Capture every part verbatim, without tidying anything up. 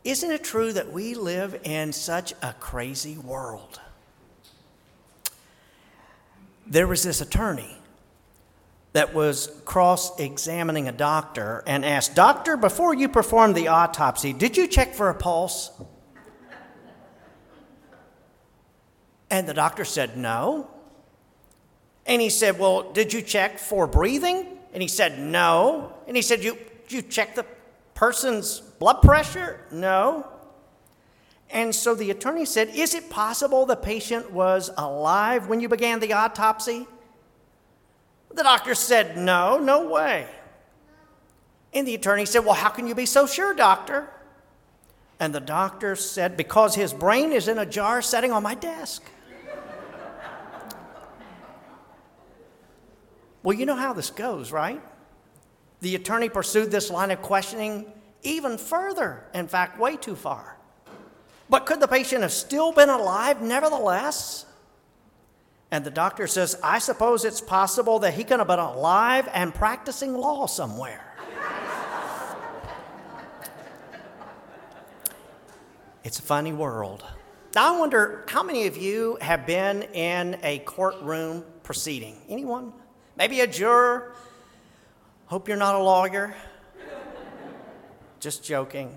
Isn't it true that we live in such a crazy world? There was this attorney that was cross-examining a doctor and asked, "Doctor, before you performed the autopsy, did you check for a pulse?" And the doctor said, "No." And he said, "Well, did you check for breathing?" And he said, "No." And he said, you, did you check the person's blood pressure?" "No." And so the attorney said, "Is it possible the patient was alive when you began the autopsy?" The doctor said, "No, no way." And the attorney said, "Well, how can you be so sure, doctor?" And the doctor said, "Because his brain is in a jar sitting on my desk." Well, you know how this goes, right? The attorney pursued this line of questioning even further, in fact, way too far. But could the patient have still been alive nevertheless? And the doctor says, "I suppose it's possible that he could have been alive and practicing law somewhere." It's a funny world. Now, I wonder how many of you have been in a courtroom proceeding? Anyone? Maybe a juror? Hope you're not a lawyer. Just joking.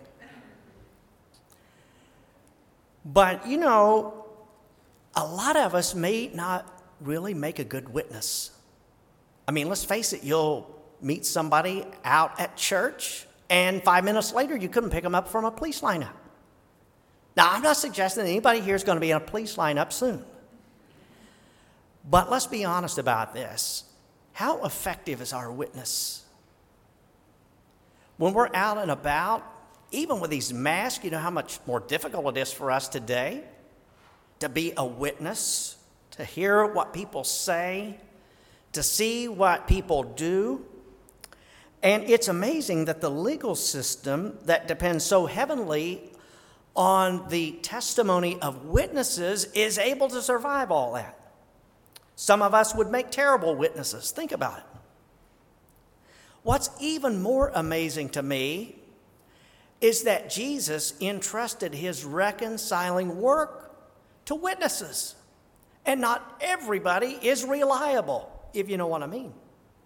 But, you know, a lot of us may not really make a good witness. I mean, let's face it, you'll meet somebody out at church, and five minutes later, you couldn't pick them up from a police lineup. Now, I'm not suggesting that anybody here is going to be in a police lineup soon. But let's be honest about this. How effective is our witness? When we're out and about, even with these masks, you know how much more difficult it is for us today to be a witness, to hear what people say, to see what people do. And it's amazing that the legal system that depends so heavily on the testimony of witnesses is able to survive all that. Some of us would make terrible witnesses. Think about it. What's even more amazing to me is that Jesus entrusted his reconciling work to witnesses. And not everybody is reliable, if you know what I mean.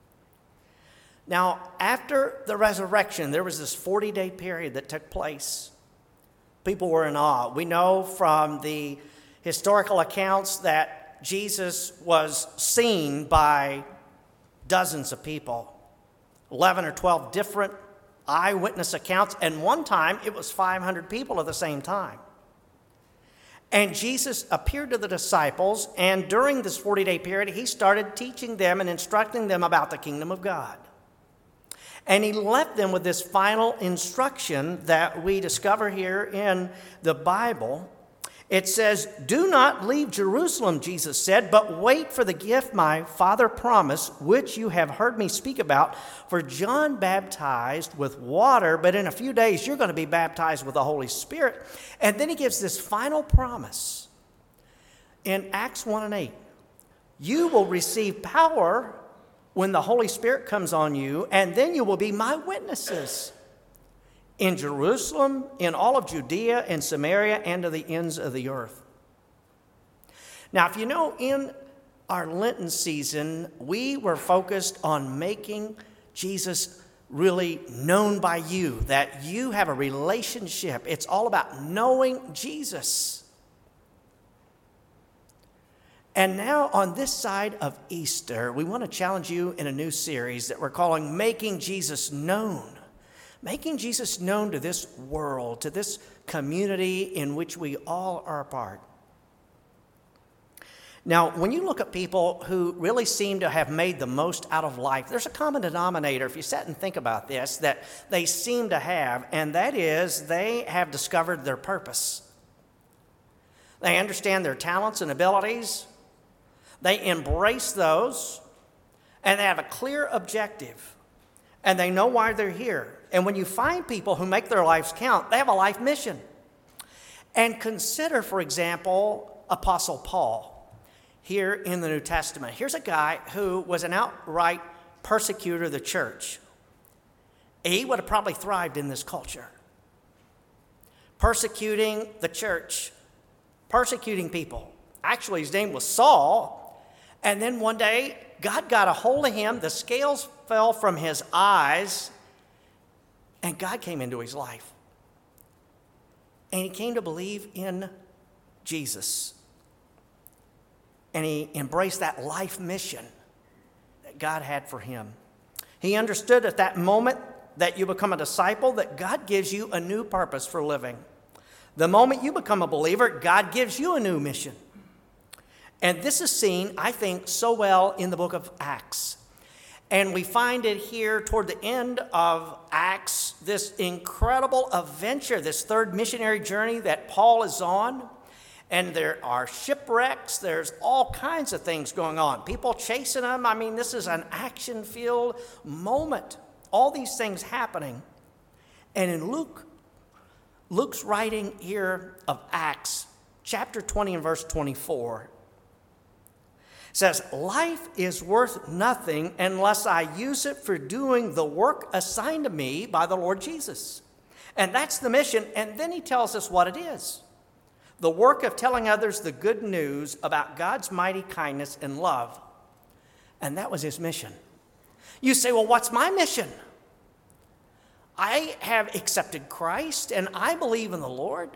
Now, after the resurrection, there was this forty-day period that took place. People were in awe. We know from the historical accounts that Jesus was seen by dozens of people, eleven or twelve different eyewitness accounts, and one time it was five hundred people at the same time. And Jesus appeared to the disciples, and during this forty-day period, he started teaching them and instructing them about the kingdom of God. And he left them with this final instruction that we discover here in the Bible. It says, "Do not leave Jerusalem," Jesus said, "but wait for the gift my Father promised, which you have heard me speak about. For John baptized with water, but in a few days you're going to be baptized with the Holy Spirit." And then he gives this final promise in Acts one and eight. "You will receive power when the Holy Spirit comes on you, and then you will be my witnesses in Jerusalem, in all of Judea and Samaria, and to the ends of the earth." Now, if you know, in our Lenten season, we were focused on making Jesus really known by you, that you have a relationship. It's all about knowing Jesus. And now, on this side of Easter, we want to challenge you in a new series that we're calling Making Jesus Known. Making Jesus known to this world, to this community in which we all are a part. Now, when you look at people who really seem to have made the most out of life, there's a common denominator, if you sit and think about this, that they seem to have, and that is they have discovered their purpose. They understand their talents and abilities. They embrace those, and they have a clear objective, and they know why they're here. And when you find people who make their lives count, they have a life mission. And consider, for example, Apostle Paul here in the New Testament. Here's a guy who was an outright persecutor of the church. He would have probably thrived in this culture. persecuting the church, persecuting people. Actually, his name was Saul. And then one day, God got a hold of him. The scales fell from his eyes, and God came into his life. And he came to believe in Jesus. And he embraced that life mission that God had for him. He understood at that moment that you become a disciple, that God gives you a new purpose for living. The moment you become a believer, God gives you a new mission. And this is seen, I think, so well in the book of Acts. And we find it here toward the end of Acts, this incredible adventure, this third missionary journey that Paul is on. And there are shipwrecks. There's all kinds of things going on. People chasing them. I mean, this is an action-filled moment. All these things happening. And in Luke, Luke's writing here of Acts, chapter twenty and verse twenty-four, says, life is worth nothing unless I use it for doing the work assigned to me by the Lord Jesus. And that's the mission. And then he tells us what it is. The work of telling others the good news about God's mighty kindness and love. And that was his mission. You say, well, what's my mission? I have accepted Christ and I believe in the Lord.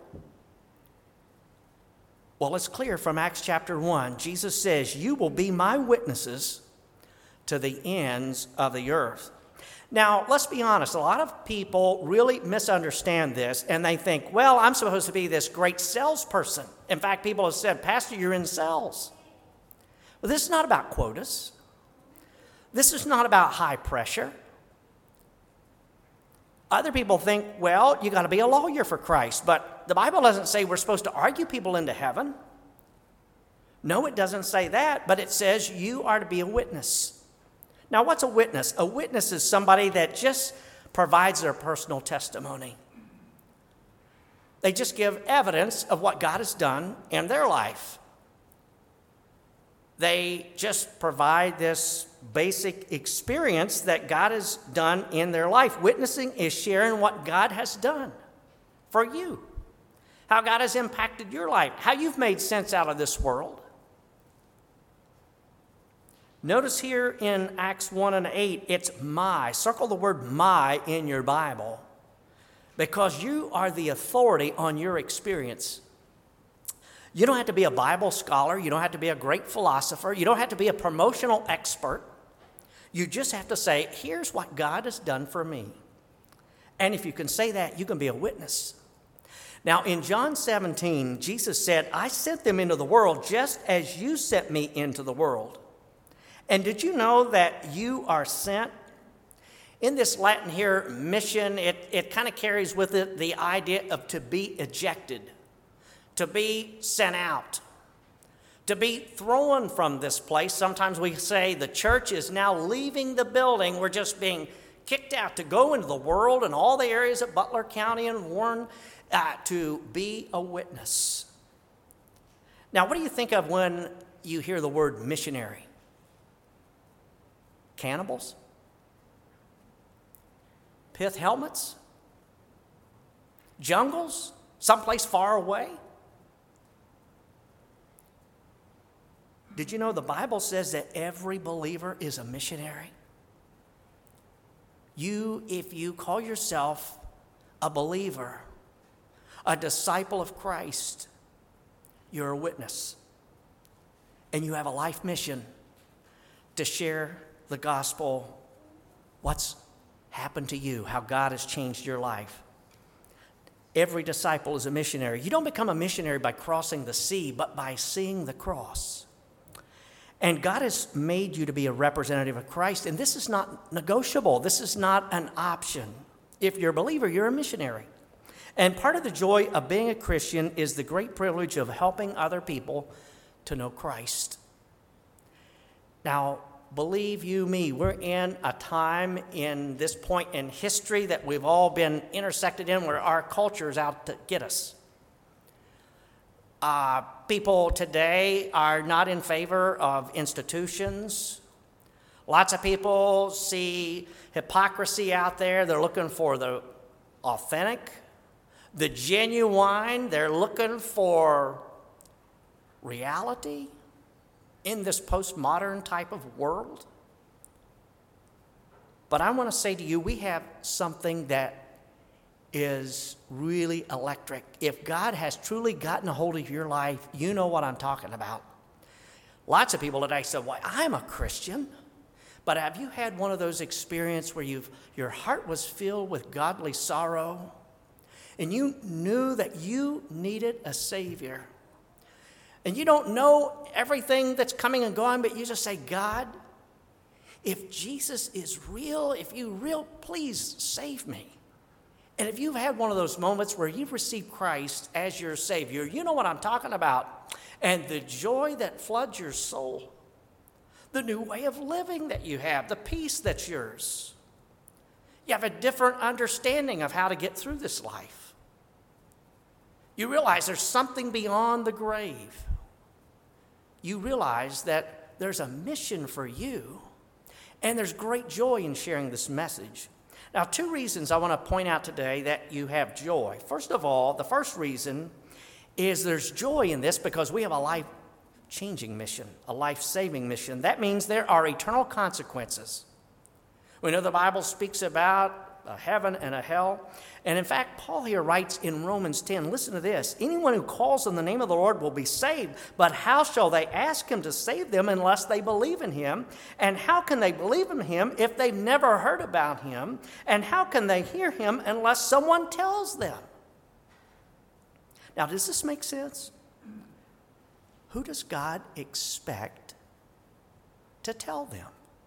Well, it's clear from Acts chapter one. Jesus says, you will be my witnesses to the ends of the earth. Now, let's be honest. A lot of people really misunderstand this, and they think, well, I'm supposed to be this great salesperson. In fact, people have said, Pastor, you're in sales. Well, this is not about quotas. This is not about high pressure. Other people think, well, you got to be a lawyer for Christ. But the Bible doesn't say we're supposed to argue people into heaven. No, it doesn't say that, but it says you are to be a witness. Now, what's a witness? A witness is somebody that just provides their personal testimony. They just give evidence of what God has done in their life. They just provide this basic experience that God has done in their life. Witnessing is sharing what God has done for you, how God has impacted your life, how you've made sense out of this world. Notice here in Acts one and eight, it's my. Circle the word my in your Bible because you are the authority on your experience. You don't have to be a Bible scholar. You don't have to be a great philosopher. You don't have to be a promotional expert. You just have to say, here's what God has done for me. And if you can say that, you can be a witness. Now, in John seventeen, Jesus said, I sent them into the world just as you sent me into the world. And did you know that you are sent? In this Latin here, mission, it, it kind of carries with it the idea of to be ejected, to be sent out, to be thrown from this place. Sometimes we say the church is now leaving the building. We're just being kicked out to go into the world and all the areas of Butler County and Warren uh, to be a witness. Now, what do you think of when you hear the word missionary? Cannibals? Pith helmets? Jungles? Someplace far away? Did you know the Bible says that every believer is a missionary? You, if you call yourself a believer, a disciple of Christ, you're a witness. And you have a life mission to share the gospel, what's happened to you, how God has changed your life. Every disciple is a missionary. You don't become a missionary by crossing the sea, but by seeing the cross. And God has made you to be a representative of Christ, and this is not negotiable. This is not an option. If you're a believer, you're a missionary. And part of the joy of being a Christian is the great privilege of helping other people to know Christ. Now, believe you me, we're in a time in this point in history that we've all been intersected in where our culture is out to get us. Uh, people today are not in favor of institutions. Lots of people see hypocrisy out there. They're looking for the authentic. the genuine. They're looking for reality in this postmodern type of world. But I want to say to you, we have something that is really electric. If God has truly gotten a hold of your life, you know what I'm talking about. Lots of people today say, well, I'm a Christian. But have you had one of those experiences where you've, your heart was filled with godly sorrow and you knew that you needed a Savior? And you don't know everything that's coming and going, but you just say, God, if Jesus is real, if you real, please save me. And if you've had one of those moments where you've received Christ as your Savior, you know what I'm talking about. And the joy that floods your soul, the new way of living that you have, the peace that's yours. You have a different understanding of how to get through this life. You realize there's something beyond the grave. You realize that there's a mission for you, and there's great joy in sharing this message. Now, two reasons I want to point out today that you have joy. First of all, the first reason is there's joy in this because we have a life-changing mission, a life-saving mission. That means there are eternal consequences. We know the Bible speaks about a heaven and a hell. And in fact, Paul here writes in Romans ten, listen to this, anyone who calls on the name of the Lord will be saved, but how shall they ask him to save them unless they believe in him? And how can they believe in him if they've never heard about him? And how can they hear him unless someone tells them? Now, does this make sense? Who does God expect to tell them?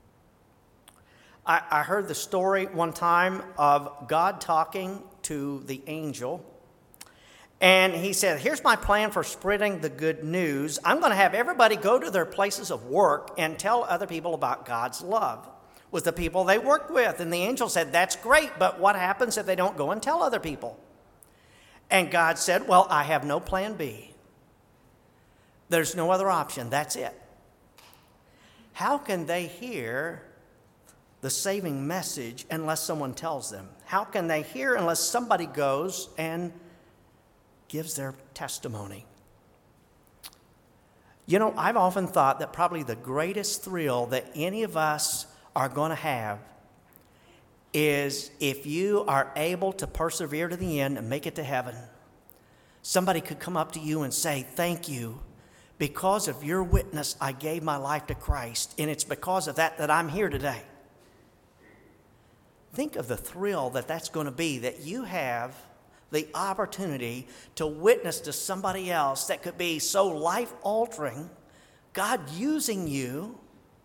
I, I heard the story one time of God talking to the angel, and he said, here's my plan for spreading the good news. I'm going to have everybody go to their places of work and tell other people about God's love with the people they work with. And the angel said, that's great, but what happens if they don't go and tell other people? And God said, well, I have no plan B. There's no other option. That's it. How can they hear the saving message unless someone tells them? How can they hear unless somebody goes and gives their testimony? You know, I've often thought that probably the greatest thrill that any of us are going to have is if you are able to persevere to the end and make it to heaven. Somebody could come up to you and say, thank you. Because of your witness, I gave my life to Christ, and it's because of that that I'm here today. Think of the thrill that that's going to be, that you have the opportunity to witness to somebody else that could be so life-altering, God using you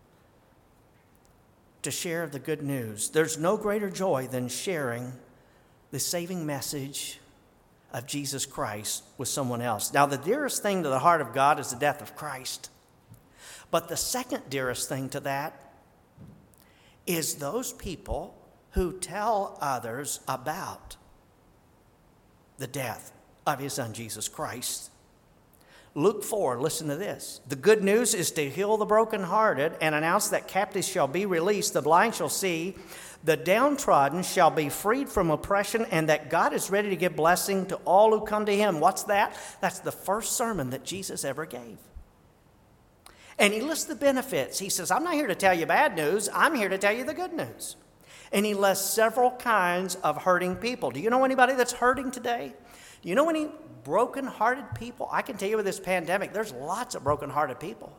to share the good news. There's no greater joy than sharing the saving message of Jesus Christ with someone else. Now, the dearest thing to the heart of God is the death of Christ. But the second dearest thing to that is those people who tell others about the death of his son, Jesus Christ. Luke four, listen to this. The good news is to heal the brokenhearted and announce that captives shall be released, the blind shall see, the downtrodden shall be freed from oppression, and that God is ready to give blessing to all who come to him. What's that? That's the first sermon that Jesus ever gave. And he lists the benefits. He says, I'm not here to tell you bad news. I'm here to tell you the good news. And he lists several kinds of hurting people. Do you know anybody that's hurting today? Do you know any broken-hearted people? I can tell you with this pandemic, there's lots of broken-hearted people.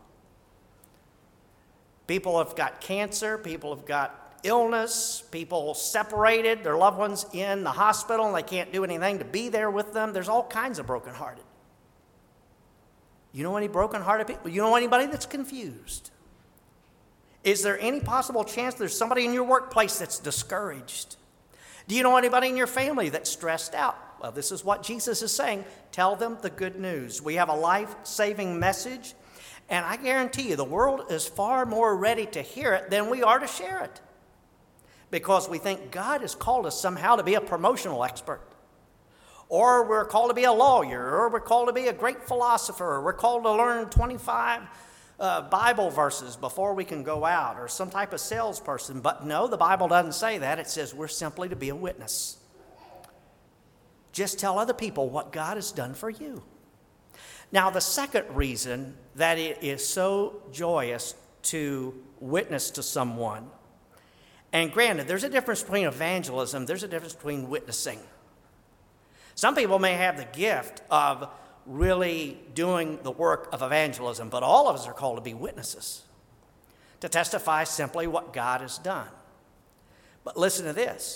People have got cancer. People have got illness. People separated, their loved ones in the hospital, and they can't do anything to be there with them. There's all kinds of broken-hearted. You know any broken-hearted people? You know anybody that's confused? Is there any possible chance there's somebody in your workplace that's discouraged? Do you know anybody in your family that's stressed out? Well, this is what Jesus is saying. Tell them the good news. We have a life-saving message, and I guarantee you the world is far more ready to hear it than we are to share it, because we think God has called us somehow to be a promotional expert, or we're called to be a lawyer, or we're called to be a great philosopher, or we're called to learn twenty-five Uh, Bible verses before we can go out, or some type of salesperson. But no, the Bible doesn't say that. It says we're simply to be a witness. Just tell other people what God has done for you. Now, the second reason that it is so joyous to witness to someone, and granted, there's a difference between evangelism, there's a difference between witnessing. Some people may have the gift of really doing the work of evangelism, but all of us are called to be witnesses, to testify simply what God has done. But listen to this.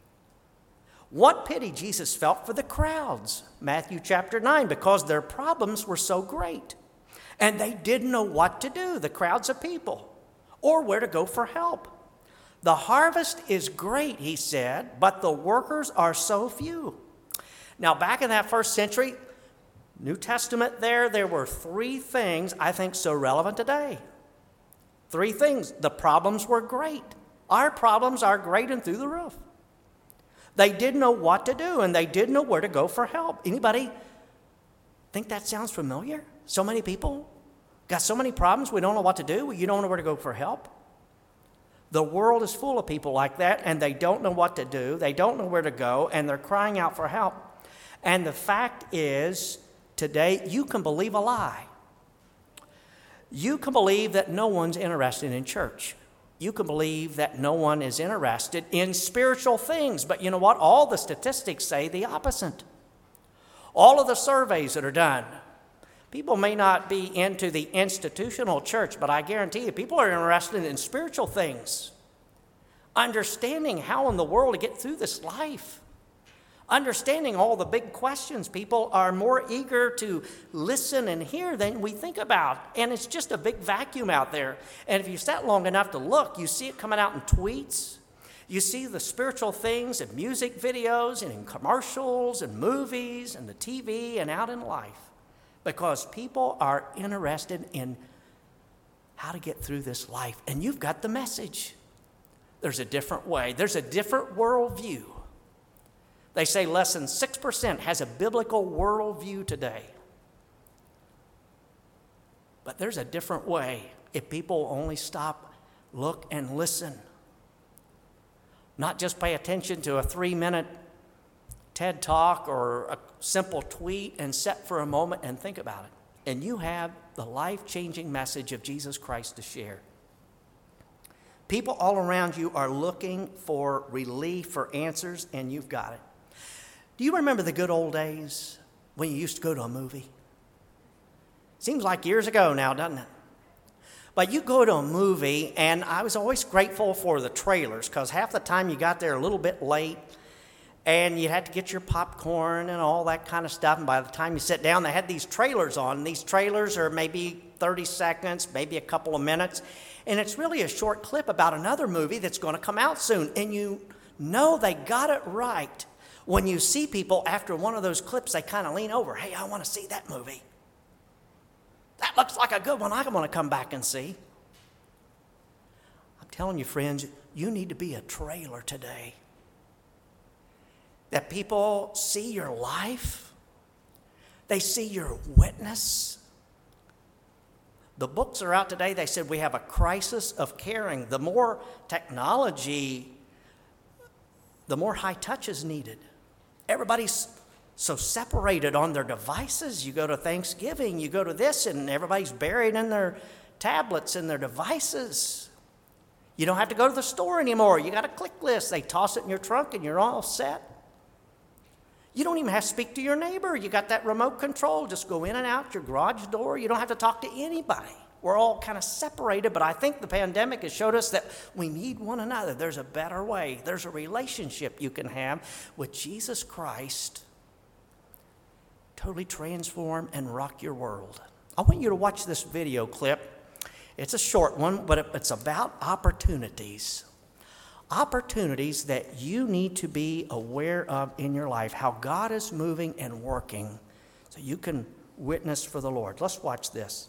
What pity Jesus felt for the crowds, Matthew chapter nine, because their problems were so great. And they didn't know what to do, the crowds of people, or where to go for help. The harvest is great, he said, but the workers are so few. Now, back in that first century, New Testament there, there were three things I think so relevant today. Three things. The problems were great. Our problems are great and through the roof. They didn't know what to do, and they didn't know where to go for help. Anybody think that sounds familiar? So many people got so many problems, we don't know what to do. You don't know where to go for help. The world is full of people like that, and they don't know what to do. They don't know where to go, and they're crying out for help. And the fact is, today, you can believe a lie. You can believe that no one's interested in church. You can believe that no one is interested in spiritual things. But you know what? All the statistics say the opposite. All of the surveys that are done, people may not be into the institutional church, but I guarantee you, people are interested in spiritual things. Understanding how in the world to get through this life. Understanding all the big questions. People are more eager to listen and hear than we think about. And it's just a big vacuum out there. And if you sat long enough to look, you see it coming out in tweets. You see the spiritual things in music videos and in commercials and movies and the T V and out in life. Because people are interested in how to get through this life. And you've got the message. There's a different way. There's a different worldview. They say less than six percent has a biblical worldview today. But there's a different way if people only stop, look, and listen. Not just pay attention to a three-minute TED Talk or a simple tweet and sit for a moment and think about it. And you have the life-changing message of Jesus Christ to share. People all around you are looking for relief, for answers, and you've got it. Do you remember the good old days when you used to go to a movie? Seems like years ago now, doesn't it? But you go to a movie, and I was always grateful for the trailers, because half the time you got there a little bit late, and you had to get your popcorn and all that kind of stuff, and by the time you sit down, they had these trailers on. And these trailers are maybe thirty seconds, maybe a couple of minutes, and it's really a short clip about another movie that's going to come out soon, and you know they got it right. When you see people after one of those clips, they kind of lean over. Hey, I want to see that movie. That looks like a good one. I want to come back and see. I'm telling you, friends, you need to be a trailer today. That people see your life. They see your witness. The books are out today. They said we have a crisis of caring. The more technology, the more high touch is needed. Everybody's so separated on their devices. You go to Thanksgiving, you go to this, and everybody's buried in their tablets and their devices. You don't have to go to the store anymore. You got a click list. They toss it in your trunk and you're all set. You don't even have to speak to your neighbor. You got that remote control. Just go in and out your garage door. You don't have to talk to anybody. We're all kind of separated, but I think the pandemic has showed us that we need one another. There's a better way. There's a relationship you can have with Jesus Christ. Totally transform and rock your world. I want you to watch this video clip. It's a short one, but it's about opportunities. Opportunities that you need to be aware of in your life, how God is moving and working so you can witness for the Lord. Let's watch this.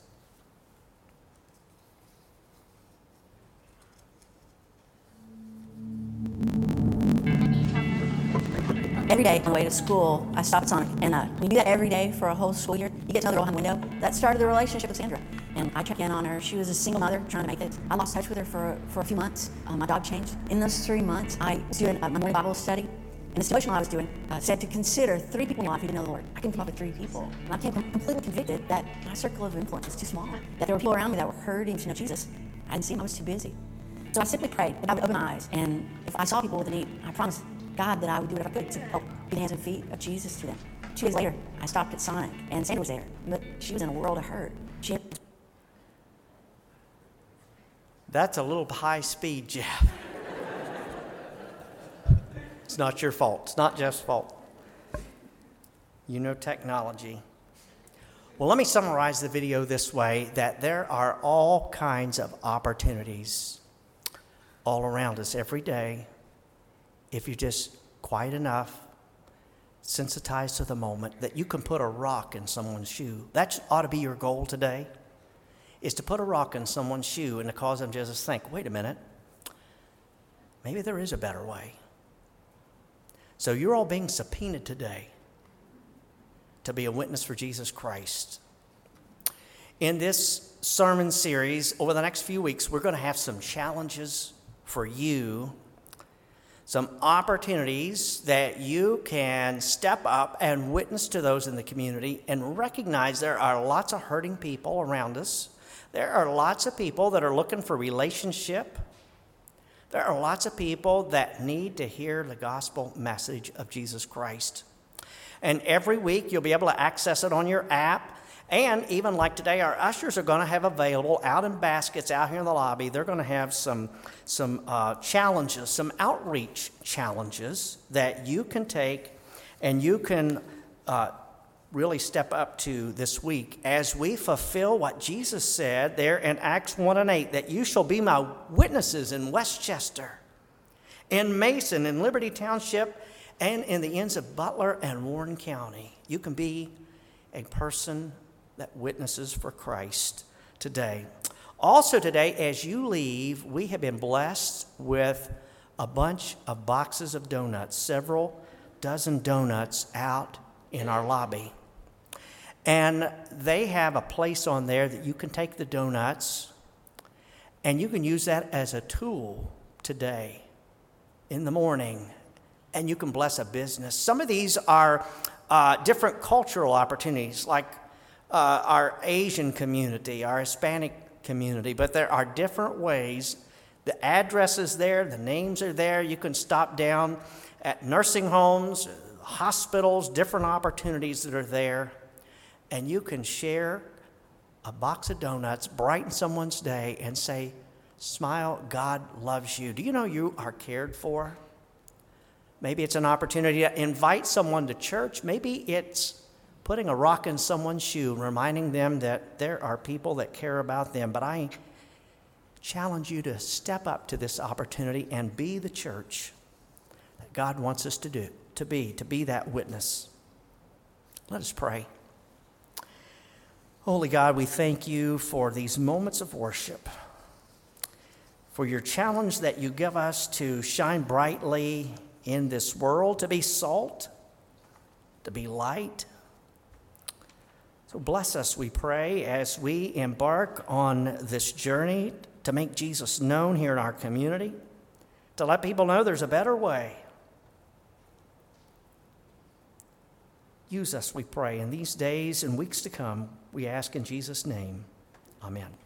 Every day on the way to school, I stopped at Sonic, and uh, when you do that every day for a whole school year, you get to know the roll-hung window. That started the relationship with Sandra, and I checked in on her. She was a single mother trying to make it. I lost touch with her for for a few months. Um, my job changed. In those three months, I was doing uh, my morning Bible study, And this devotional I was doing uh, said to consider three people in your life who didn't know the Lord. I can come up with three people. And I became completely convicted that my circle of influence was too small, that there were people around me that were hurting to know Jesus. I didn't see them. I was too busy. So I simply prayed that I would open my eyes, and if I saw people with a need, I promised God that I would do whatever I could to help be the hands and feet of Jesus to them. Two days later, I stopped at Sonic, and Sandra was there, but she was in a world of hurt. She had... That's a little high speed, Jeff. It's not your fault. It's not Jeff's fault. You know technology. Well, let me summarize the video this way, that there are all kinds of opportunities all around us every day if you're just quiet enough, sensitized to the moment, that you can put a rock in someone's shoe. That ought to be your goal today, is to put a rock in someone's shoe and to cause them just to think, wait a minute, maybe there is a better way. So you're all being subpoenaed today to be a witness for Jesus Christ. In this sermon series, over the next few weeks, we're going to have some challenges for you, some opportunities that you can step up and witness to those in the community and recognize there are lots of hurting people around us. There are lots of people that are looking for relationship. There are lots of people that need to hear the gospel message of Jesus Christ. And every week you'll be able to access it on your app. And even like today, our ushers are going to have available out in baskets out here in the lobby. They're going to have some, some uh, challenges, some outreach challenges that you can take and you can uh, really step up to this week as we fulfill what Jesus said there in Acts one and eight, that you shall be my witnesses in Westchester, in Mason, in Liberty Township, and in the ends of Butler and Warren County. You can be a person that witnesses for Christ today. Also today, as you leave, we have been blessed with a bunch of boxes of donuts, several dozen donuts out in our lobby. And they have a place on there that you can take the donuts and you can use that as a tool today in the morning, and you can bless a business. Some of these are uh, different cultural opportunities, like uh, our Asian community, our Hispanic community, but there are different ways. The address is there, the names are there. You can stop down at nursing homes, hospitals, different opportunities that are there, and you can share a box of donuts, brighten someone's day, and say, smile, God loves you. Do you know you are cared for? Maybe it's an opportunity to invite someone to church. Maybe it's putting a rock in someone's shoe and reminding them that there are people that care about them. But I challenge you to step up to this opportunity and be the church that God wants us to do, to be, to be that witness. Let us pray. Holy God, we thank you for these moments of worship, for your challenge that you give us to shine brightly in this world, to be salt, to be light. So bless us, we pray, as we embark on this journey to make Jesus known here in our community, to let people know there's a better way. Use us, we pray, in these days and weeks to come. We ask in Jesus' name. Amen.